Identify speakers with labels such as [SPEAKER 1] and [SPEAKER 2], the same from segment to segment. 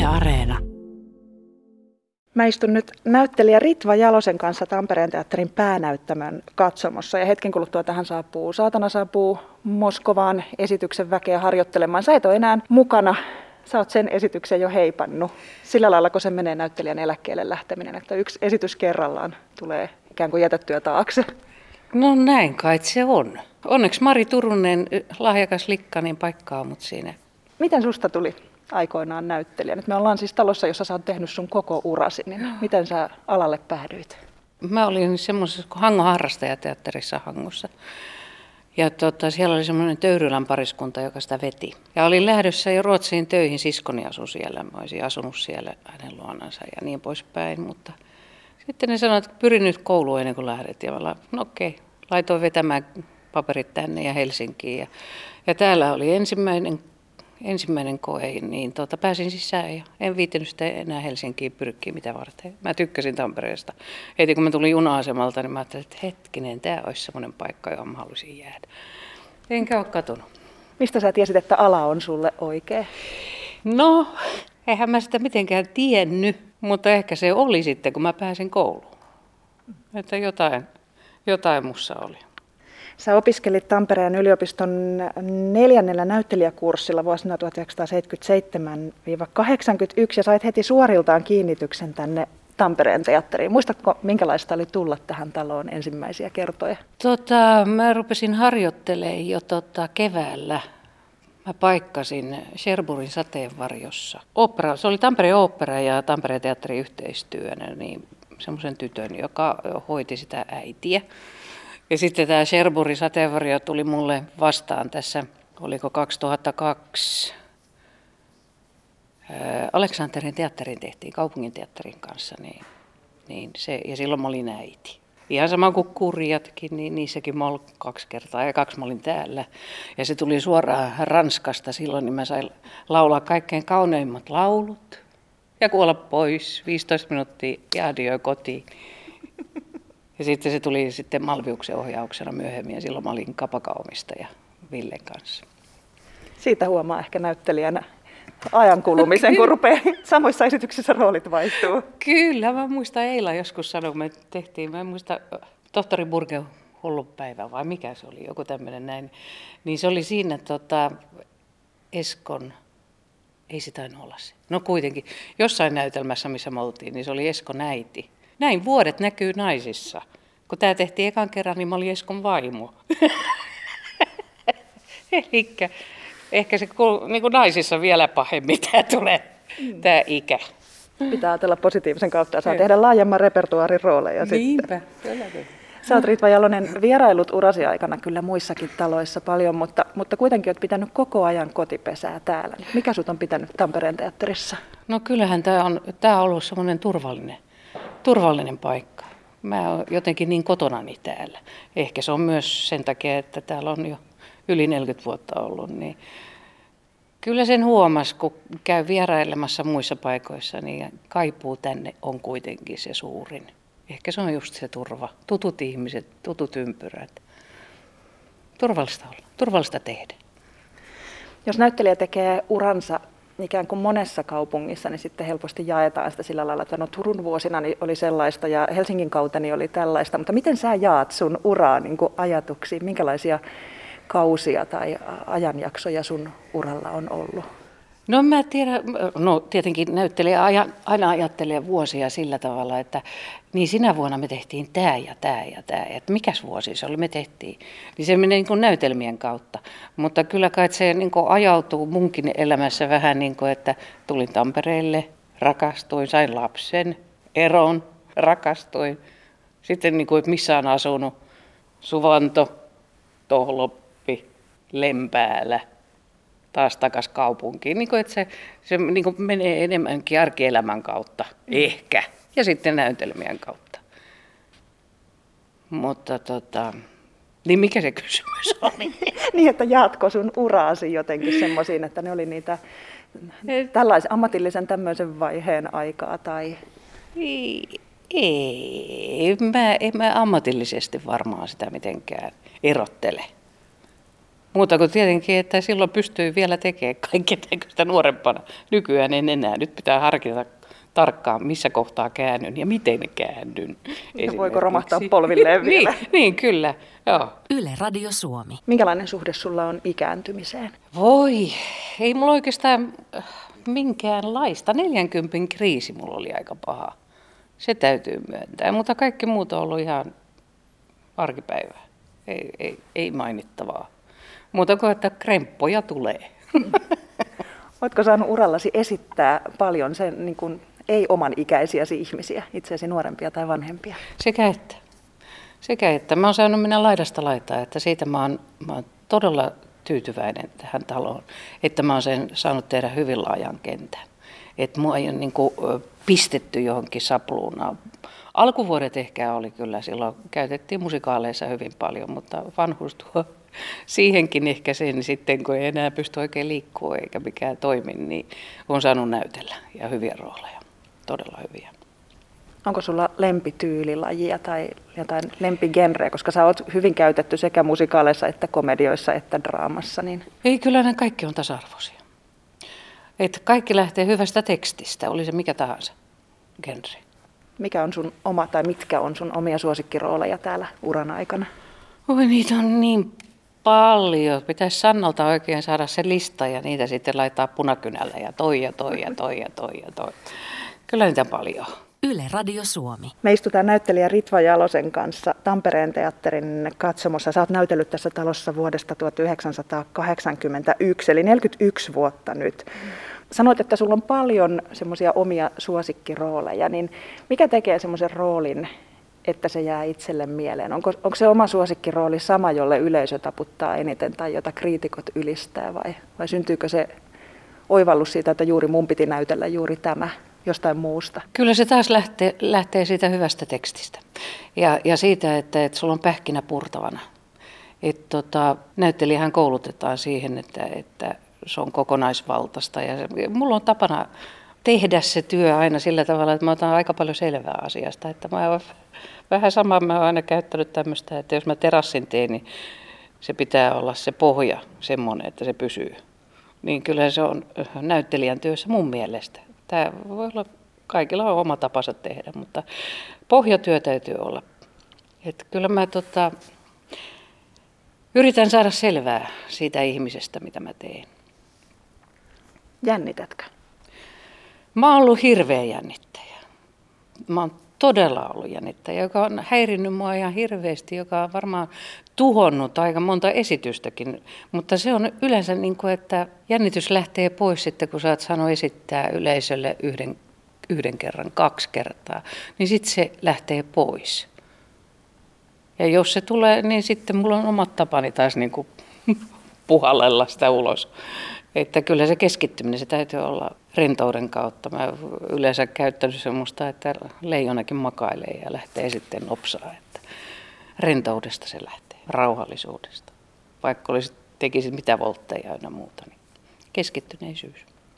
[SPEAKER 1] Yle Areena.
[SPEAKER 2] Mä istun nyt näyttelijä Ritva Jalosen kanssa Tampereen teatterin päänäyttämön katsomossa ja hetken kuluttua tähän saapuu Saatana saapuu Moskovaan esityksen väkeä harjoittelemaan. Sä et ole enää mukana, sä oot sen esityksen jo heipannut. Sillä lailla, kun se menee näyttelijän eläkkeelle lähteminen, että yksi esitys kerrallaan tulee ikään kuin jätettyä taakse.
[SPEAKER 3] No näin kai se on. Onneksi Mari Turunen, lahjakas likka, niin paikkaa mut siinä.
[SPEAKER 2] Miten susta tuli aikoinaan näyttelijä? Nyt me ollaan siis talossa, jossa sä oot tehnyt sun koko urasi, niin miten sä alalle päädyit?
[SPEAKER 3] Mä olin semmoisessa Hangon harrastajateatterissa Hangossa. Ja siellä oli semmoinen Töyrylän pariskunta, joka sitä veti. Ja olin lähdössä jo Ruotsiin töihin, siskoni asui siellä. Mä olisin asunut siellä hänen luonansa ja niin poispäin. Mutta sitten ne sanoivat, että pyrin nyt kouluun ennen kuin lähdet. Ja mä no okei, laitoin vetämään paperit tänne ja Helsinkiin. Ja täällä oli ensimmäinen koe, niin pääsin sisään ja en viitsinyt sitä enää Helsinkiin pyrkkiä mitä varten. Mä tykkäsin Tampereesta. Heti kun mä tulin juna-asemalta, niin mä ajattelin, että hetkinen, tää olisi semmoinen paikka, johon mä haluaisin jäädä. Enkä ole katunut.
[SPEAKER 2] Mistä sä tiesit, että ala on sulle oikea?
[SPEAKER 3] No, eihän mä sitä mitenkään tiennyt, mutta ehkä se oli sitten, kun mä pääsin kouluun. Että jotain mussa oli. Sä
[SPEAKER 2] opiskelit Tampereen yliopiston 4. näyttelijäkurssilla vuosina 1977-81 ja sait heti suoriltaan kiinnityksen tänne Tampereen teatteriin. Muistatko, minkälaista oli tulla tähän taloon ensimmäisiä kertoja?
[SPEAKER 3] Mä rupesin harjoittelemaan jo keväällä. Mä paikkasin Cherburgin sateenvarjossa. Se oli Tampereen ooppera ja Tampereen teatterin yhteistyönä, niin semmoisen tytön, joka hoiti sitä äitiä. Ja sitten tämä Cherburgin sateenvarjo tuli mulle vastaan tässä, oliko 2002. Aleksanterin teatterin tehtiin kaupunginteatterin kanssa, ja silloin mä olin äiti. Ihan sama kuin Kurjatkin, niin niissäkin mä olin 2 kertaa ja 2 mä olin täällä. Ja se tuli suoraan Ranskasta silloin, niin mä sain laulaa kaikkein kauneimmat laulut ja kuolla pois 15 minuuttia ja adioi kotiin. Ja sitten se tuli sitten Malviuksen ohjauksena myöhemmin ja silloin mä olin kapakaomistaja Villen kanssa.
[SPEAKER 2] Siitä huomaa ehkä näyttelijänä ajan kulumisen, kun rupeaa samoissa esityksissä roolit vaihtuu.
[SPEAKER 3] Kyllä, mä muistan Eila joskus sanoi, me tehtiin, mä en muista tohtori Burgen hullupäivä vai mikä se oli, joku tämmöinen näin. Niin se oli siinä Eskon, ei se tainnut olla se. No kuitenkin, jossain näytelmässä, missä me oltiin, niin se oli Eskon äiti. Näin vuodet näkyy naisissa. Kun tämä tehtiin ekan kerran, niin mä olin Eskon vaimo. Elikkä ehkä se niin kuin naisissa vielä pahemmin tämä tulee, tämä ikä.
[SPEAKER 2] Pitää ajatella positiivisen kautta ja saa tehdä laajemman repertuaarin rooleja.
[SPEAKER 3] Niinpä.
[SPEAKER 2] Sä oot Ritva Jalonen vierailut urasi aikana kyllä muissakin taloissa paljon, mutta kuitenkin oot pitänyt koko ajan kotipesää täällä. Mikä sut on pitänyt Tampereen teatterissa?
[SPEAKER 3] No kyllähän tämä on ollut semmoinen turvallinen paikka. Mä oon jotenkin niin kotonani täällä. Ehkä se on myös sen takia, että täällä on jo yli 40 vuotta ollut. Niin kyllä sen huomasi, kun käy vierailemassa muissa paikoissa, niin kaipuu tänne on kuitenkin se suurin. Ehkä se on just se turva. Tutut ihmiset, tutut ympyrät. Turvallista olla, turvallista tehdä.
[SPEAKER 2] Jos näyttelijä tekee uransa ikään kuin monessa kaupungissa, niin sitten helposti jaetaan sitä sillä lailla, että no Turun vuosina niin oli sellaista ja Helsingin kauteni oli tällaista. Mutta miten sä jaat sun uraa niin kuin ajatuksiin? Minkälaisia kausia tai ajanjaksoja sun uralla on ollut?
[SPEAKER 3] No mä tiedän, tietenkin näyttelijä aina ajattelee vuosia sillä tavalla, että niin sinä vuonna me tehtiin tämä ja tämä ja tämä, että mikäs vuosi se oli, me tehtiin. Niin se menee niin kuin näytelmien kautta, mutta kyllä kai se niin kuin ajautuu munkin elämässä vähän niin kuin, että tulin Tampereelle, rakastuin, sain lapsen, eron, rakastuin. Sitten niin kuin, että missä on asunut, Suvanto, Tohloppi, Lempäälä. Taas takaisin kaupunkiin, niin kuin, että se niin kuin menee enemmänkin arkielämän kautta, ehkä, ja sitten näytelmien kautta. Mutta niin mikä se kysymys oli?
[SPEAKER 2] Niin, että jaatko sun uraasi jotenkin semmoisiin, että ne oli niitä tällaisen ammatillisen tämmöisen vaiheen aikaa, tai?
[SPEAKER 3] En mä ammatillisesti varmaan sitä mitenkään erottele. Muuta kuin tietenkin, että silloin pystyy vielä tekemään kaikkea sitä nuorempana. Nykyään en enää. Nyt pitää harkita tarkkaan, missä kohtaa käännyn ja miten käännyn.
[SPEAKER 2] Ja voiko romahtaa polvilleen vielä?
[SPEAKER 3] niin, kyllä. Joo.
[SPEAKER 1] Yle Radio Suomi.
[SPEAKER 2] Minkälainen suhde sulla on ikääntymiseen?
[SPEAKER 3] Voi, ei mulla oikeastaan minkäänlaista. 40 kriisi mulla oli aika paha. Se täytyy myöntää, mutta kaikki muut on ollut ihan arkipäivää. Ei mainittavaa. Muuta kuin, että kremppoja tulee.
[SPEAKER 2] Oletko saanut urallasi esittää paljon sen niin kuin ei-oman ikäisiäsi ihmisiä, itseäsi nuorempia tai vanhempia?
[SPEAKER 3] Sekä että. Mä oon saanut mennä laidasta laitaa, että siitä mä oon todella tyytyväinen tähän taloon, että mä oon sen saanut tehdä hyvin laajan kentän. Että mua ei ole niin kuin pistetty johonkin sapluunaan. Alkuvuodet ehkä oli kyllä, silloin käytettiin musikaaleissa hyvin paljon, mutta vanhuus tuo siihenkin ehkä sen sitten, kun ei enää pysty oikein liikkua eikä mikään toimi, niin on saanut näytellä ja hyviä rooleja, todella hyviä.
[SPEAKER 2] Onko sulla lempityylilajia tai jotain lempigenreä, koska sä oot hyvin käytetty sekä musikaaleissa että komedioissa että draamassa? Niin...
[SPEAKER 3] Ei, kyllä ne kaikki on tasa-arvoisia. Että kaikki lähtee hyvästä tekstistä, oli se mikä tahansa genre.
[SPEAKER 2] Mikä on sun oma tai mitkä on sun omia suosikkirooleja täällä uran aikana?
[SPEAKER 3] Oi, niitä on niin paljon. Pitäisi Sannalta oikein saada se lista ja niitä sitten laittaa punakynällä ja toi. Kyllä niitä paljon.
[SPEAKER 1] Yle Radio Suomi.
[SPEAKER 2] Me istutaan näyttelijä Ritva Jalosen kanssa Tampereen teatterin katsomossa. Sä oot näytellyt tässä talossa vuodesta 1981, eli 41 vuotta nyt. Sanoit, että sulla on paljon semmoisia omia suosikkirooleja, niin mikä tekee semmoisen roolin, että se jää itselle mieleen? Onko se oma suosikkirooli sama, jolle yleisö taputtaa eniten tai jota kriitikot ylistää vai syntyykö se oivallus siitä, että juuri mun piti näytellä juuri tämä jostain muusta?
[SPEAKER 3] Kyllä se taas lähtee siitä hyvästä tekstistä ja siitä, että sulla on pähkinä purtavana. Näyttelijähän koulutetaan siihen, että se on kokonaisvaltaista ja mulla on tapana tehdä se työ aina sillä tavalla, että mä otan aika paljon selvää asiasta. Että vähän samaa mä oon aina käyttänyt tämmöistä, että jos mä terassin teen, niin se pitää olla se pohja semmoinen, että se pysyy. Niin kyllä se on näyttelijän työssä mun mielestä. Tämä voi olla, kaikilla on oma tapansa tehdä, mutta pohjatyö täytyy olla. Että kyllä mä yritän saada selvää siitä ihmisestä, mitä mä teen.
[SPEAKER 2] Jännitätkö?
[SPEAKER 3] Mä oon ollut hirveä jännittäjä. Mä oon todella ollut jännittäjä, joka on häirinnyt mua ihan hirveästi, joka on varmaan tuhonnut aika monta esitystäkin. Mutta se on yleensä niin kuin, että jännitys lähtee pois sitten, kun sä oot saanut esittää yleisölle yhden kerran, 2 kertaa, niin sitten se lähtee pois. Ja jos se tulee, niin sitten mulla on omat tapani taas niin kuin puhallella sitä ulos. Että kyllä se keskittyminen, se täytyy olla rentouden kautta. Mä yleensä käyttänyt semmoista, että leijonakin makailee ja lähtee sitten nopsaa. Että rentoudesta se lähtee, rauhallisuudesta. Vaikka tekisit mitä voltteja ja muuta, niin keskittyneisyys.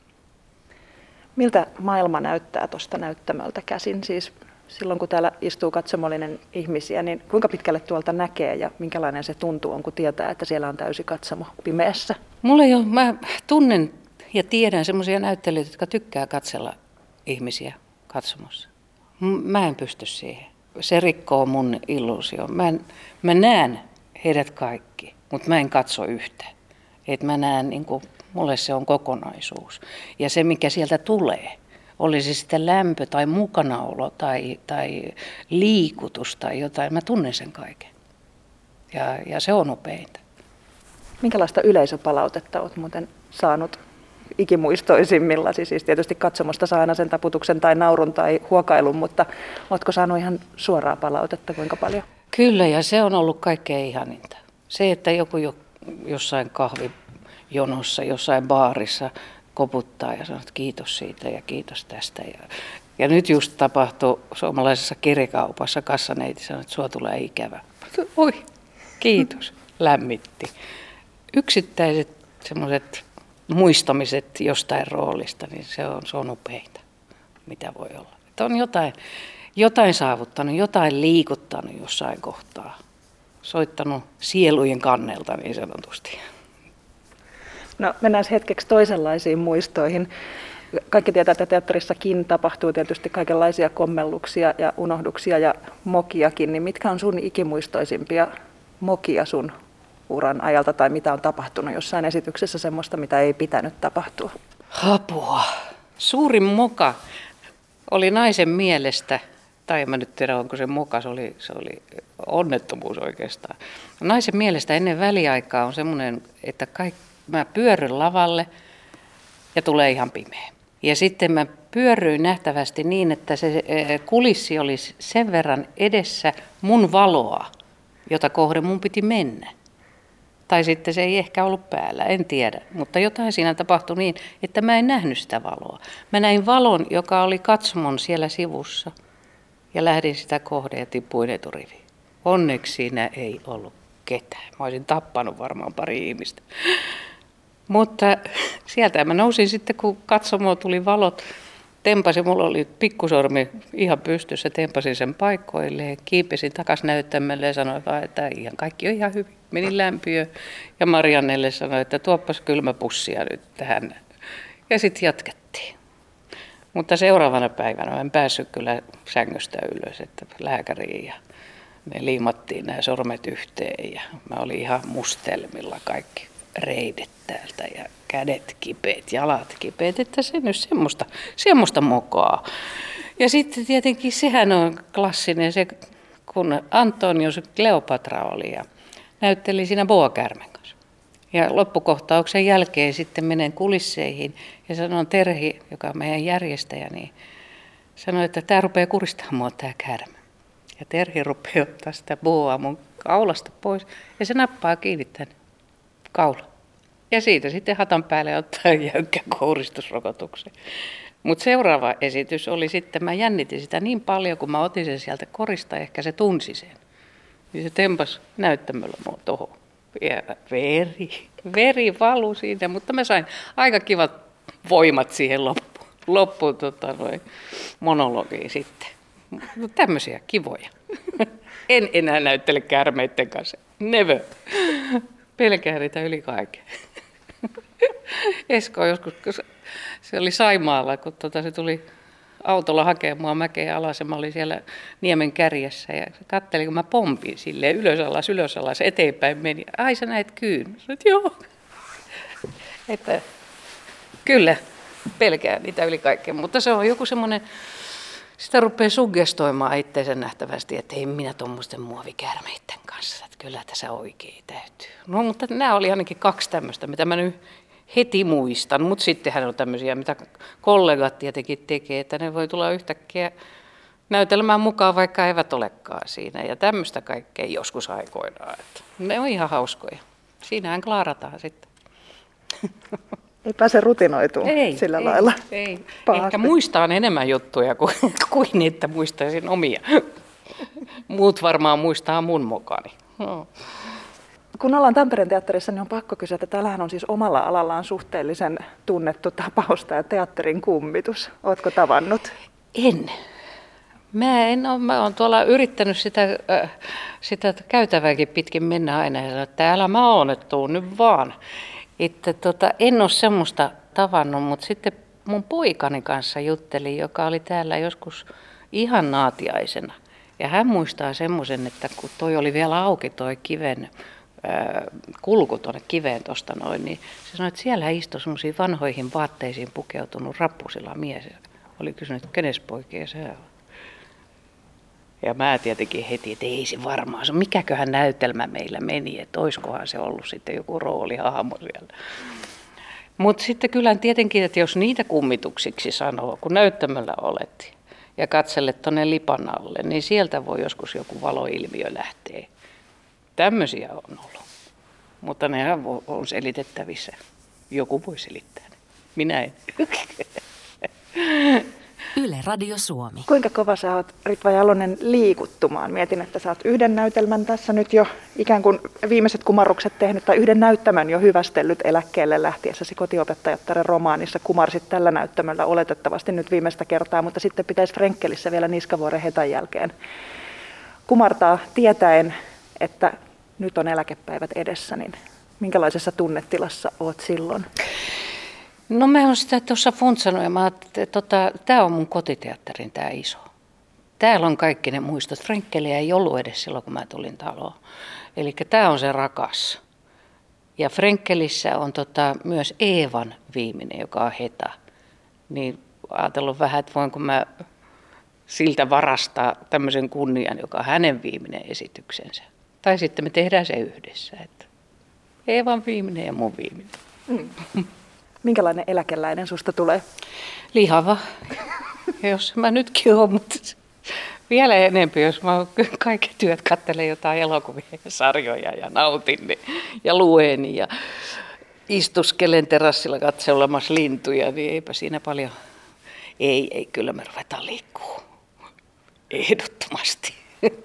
[SPEAKER 2] Miltä maailma näyttää tuosta näyttämöltä käsin? Siis silloin kun täällä istuu katsomollinen ihmisiä, niin kuinka pitkälle tuolta näkee ja minkälainen se tuntuu on, kun tietää, että siellä on täysi katsomo pimeässä?
[SPEAKER 3] Mä tunnen ja tiedän semmoisia näyttelijöitä, jotka tykkää katsella ihmisiä katsomossa. Mä en pysty siihen. Se rikkoo mun illuusio. Mä näen heidät kaikki, mutta mä en katso yhtä. Et mä näen, niin kuin, mulle se on kokonaisuus. Ja se, mikä sieltä tulee, oli se sitten lämpö tai mukanaolo tai liikutus tai jotain, mä tunnen sen kaiken. Ja se on nopeinta.
[SPEAKER 2] Minkälaista yleisöpalautetta olet muuten saanut ikimuistoisimmillasi? Siis tietysti katsomosta saa aina sen taputuksen tai naurun tai huokailun, mutta oletko saanut ihan suoraa palautetta kuinka paljon?
[SPEAKER 3] Kyllä, ja se on ollut kaikkein ihaninta. Se, että joku jossain kahvijonossa, jossain baarissa koputtaa ja sanoo, että kiitos siitä ja kiitos tästä. Ja nyt just tapahtui suomalaisessa kirjakaupassa kassaneiti sanoi, että sua tulee ikävä. Oi, kiitos, lämmitti. Yksittäiset semmoiset muistamiset jostain roolista, niin se on upeinta, mitä voi olla. Että on jotain saavuttanut, jotain liikuttanut jossain kohtaa. Soittanut sielujen kannelta niin sanotusti.
[SPEAKER 2] No mennään hetkeksi toisenlaisiin muistoihin. Kaikki tietää, että teatterissakin tapahtuu tietysti kaikenlaisia kommelluksia ja unohduksia ja mokiakin. Niin mitkä on sun ikimuistoisimpia mokia sun uran ajalta tai mitä on tapahtunut jossain esityksessä semmoista, mitä ei pitänyt tapahtua?
[SPEAKER 3] Apua. Suurin moka oli naisen mielestä, tai en mä nyt tiedä onko se moka, se oli onnettomuus oikeastaan. Naisen mielestä ennen väliaikaa on semmoinen, että mä pyörryn lavalle ja tulee ihan pimeä. Ja sitten mä pyörryin nähtävästi niin, että se kulissi oli sen verran edessä mun valoa, jota kohden mun piti mennä. Tai sitten se ei ehkä ollut päällä, en tiedä. Mutta jotain siinä tapahtui niin, että mä en nähnyt sitä valoa. Mä näin valon, joka oli katsomon siellä sivussa. Ja lähdin sitä kohden ja tippuin eturiviin. Onneksi siinä ei ollut ketään. Mä olisin tappanut varmaan pari ihmistä. Mutta sieltä mä nousin sitten, kun katsomoon tuli valot. Tempasin, mulla oli pikkusormi ihan pystyssä, tempasin sen paikkoilleen, kiipesin takaisin näyttämölle ja sanoin vaan, että kaikki on ihan hyvin. Menin lämpiöön ja Mariannelle sanoin, että tuoppas kylmäpussia nyt tähän. Ja sitten jatkettiin. Mutta seuraavana päivänä en päässyt kyllä sängystä ylös, että lääkäriin ja me liimattiin nämä sormet yhteen ja mä olin ihan mustelmilla kaikki reidet täältä ja kädet kipeät, jalat kipeät, että se nyt semmoista mokaa. Ja sitten tietenkin sehän on klassinen se, kun Antonius Kleopatra oli ja näytteli siinä boa-käärmen kanssa. Ja loppukohtauksen jälkeen sitten menen kulisseihin ja sanon Terhi, joka on meidän järjestäjä, niin sanoi, että tämä rupeaa kuristamaan mua tämä käärme. Ja Terhi rupeaa ottaa sitä boaa mun kaulasta pois ja se nappaa kiinni tänne kaulaan. Ja siitä sitten hatan päälle ottaa jäykkä kouristusrokotuksen. Mutta seuraava esitys oli sitten, mä jännitin sitä niin paljon, kun mä otin sen sieltä korista, ehkä se tunsi sen. Niin se tempas näyttämöllä mua tohon. Ja veri valui siitä, mutta mä sain aika kivat voimat siihen loppuun monologiin sitten. Tämmöisiä kivoja. En enää näyttele käärmeiden kanssa. Never. Pelkään niitä yli kaiken. Esko joskus, se oli Saimaalla, kun se tuli autolla hakemaan mua mäkeä alas ja mä olin siellä niemen kärjessä ja se katteli, kun mä pompin silleen ylös alas, eteenpäin meni. Ai sä näet kyyn? Sanoin, joo. Että kyllä, pelkään niitä yli kaikkeen, mutta se on joku semmoinen, sitä rupeaa suggestoimaan itseensä nähtävästi, että ei minä tuommoisten muovikäärmeiden kanssa, että kyllä tässä oikein täytyy. No mutta nämä oli ainakin 2 tämmöistä, mitä mä nyt heti muistan, mutta sittenhän on tämmöisiä, mitä kollegat tietenkin tekee, että ne voi tulla yhtäkkiä näytelmään mukaan, vaikka eivät olekaan siinä. Ja tämmöistä kaikkea joskus aikoinaan. Että ne on ihan hauskoja. Siinähän klaarataan sitten.
[SPEAKER 2] Ei pääse rutinoitumaan sillä lailla.
[SPEAKER 3] Ei. Ehkä muistaan enemmän juttuja kuin niitä muistaisin omia. Muut varmaan muistaa mun mokani. No.
[SPEAKER 2] Kun ollaan Tampereen teatterissa, niin on pakko kysyä, että täällähän on siis omalla alallaan suhteellisen tunnettu tapaus, tämä teatterin kummitus. Ootko tavannut?
[SPEAKER 3] En. Mä oon tuolla yrittänyt sitä käytävääkin pitkin mennä aina ja sanoa, että täällä mä oon, että tuu nyt vaan. Että en ole semmoista tavannut, mutta sitten mun poikani kanssa juttelin, joka oli täällä joskus ihan naatiaisena. Ja hän muistaa semmoisen, että kun toi oli vielä auki toi kiven kulku tuonne kiveen tuosta noin, niin se sanoi, että siellä istui semmoisiin vanhoihin vaatteisiin pukeutunut rappusilla mies. Oli kysynyt, että kenes poikia se on. Ja mä tietenkin heti, että ei se varmaan, mikäköhän näytelmä meillä meni, että oiskohan se ollut sitten joku roolihahmo siellä. Mutta sitten kyllä tietenkin, että jos niitä kummituksiksi sanoo, kun näyttämöllä olet ja katselet tuonne lipan alle, niin sieltä voi joskus joku valoilmiö lähteä. Tämmöisiä on ollut, mutta nehän on selitettävissä. Joku voi selittää ne. Minä en.
[SPEAKER 1] Yle Radio Suomi.
[SPEAKER 2] Kuinka kova sä oot, Ritva Jalonen, liikuttumaan? Mietin, että sä oot yhden näytelmän tässä nyt jo ikään kuin viimeiset kumarrukset tehnyt, tai yhden näyttämön jo hyvästellyt eläkkeelle lähtiessäsi Kotiopettajattaren romaanissa. Kumarsit tällä näyttämöllä oletettavasti nyt viimeistä kertaa, mutta sitten pitäisi Frenkkelissä vielä Niskavuoren hetan jälkeen kumartaa tietäen, että nyt on eläkepäivät edessä, niin Minkälaisessa tunnetilassa oot silloin?
[SPEAKER 3] No mä oon sitä tuossa funtsannut ja mä ajattelin, että tämä on mun kotiteatterin tämä iso. Täällä on kaikki ne muistot. Frenkkeliä ei ollut edes silloin, kun mä tulin taloon. Eli tämä on se rakas. Ja Frenkkelissä on myös Eevan viimeinen, joka on Heta. Niin ajatellut vähän, että voinko mä siltä varastaa tämmöisen kunnian, joka on hänen viimeinen esityksensä. Tai sitten me tehdään se yhdessä. Että Eevan viimeinen ja mun viimeinen.
[SPEAKER 2] Minkälainen eläkeläinen susta tulee?
[SPEAKER 3] Lihava. Jos mä nytkin oon, mutta vielä enemmän, jos mä kaikki työt katselen jotain elokuvia ja sarjoja ja nautin ne, ja luen ja istuskelen terassilla katselemassa lintuja, niin eipä siinä paljon. Ei, kyllä me ruvetaan liikkuu. Ehdottomasti.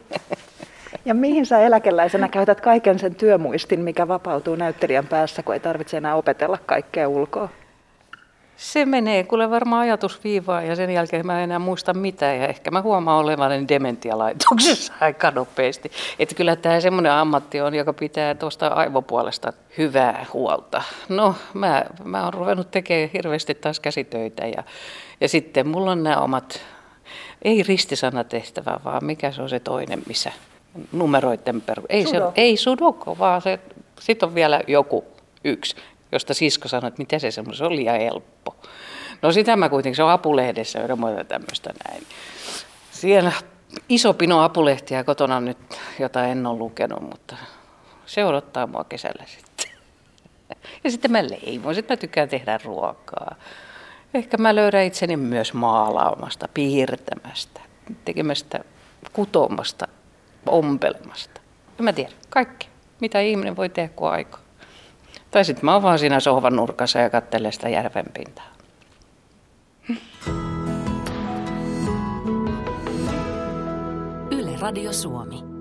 [SPEAKER 2] Ja mihin sä eläkeläisenä käytät kaiken sen työmuistin, mikä vapautuu näyttelijän päässä, kun ei tarvitse enää opetella kaikkea ulkoa?
[SPEAKER 3] Se menee kuule varmaan ajatusviivaan ja sen jälkeen mä en enää muista mitään ja ehkä mä huomaan olevani dementialaitoksessa aika nopeasti. Että kyllä tämä semmoinen ammatti on, joka pitää tuosta aivopuolesta hyvää huolta. No mä oon ruvennut tekemään hirveästi taas käsitöitä ja sitten mulla on nämä omat, ei ristisanatehtävä, vaan mikä se on se toinen, missä numeroiden ei sudoku, vaan sitten on vielä joku yksi, josta sisko sanoi, että mitä se on liian helppo. No sitä mä kuitenkin, se on Apulehdessä ja muuta tämmöistä näin. Siellä iso pino apulehtiä kotona nyt, jota en ole lukenut, mutta se odottaa mua kesällä sitten. Ja sitten mä leivon, sitten mä tykkään tehdä ruokaa. Ehkä mä löydän itseni myös maalaamasta, piirtämästä, tekemästä, kutomasta, ompelemasta. En mä tiedä, kaikki, mitä ihminen voi tehdä kuin aikaa. Tai sitten mä oon vaan siinä sohvan nurkassa ja katselen sitä järven pintaa.
[SPEAKER 1] Yle Radio Suomi.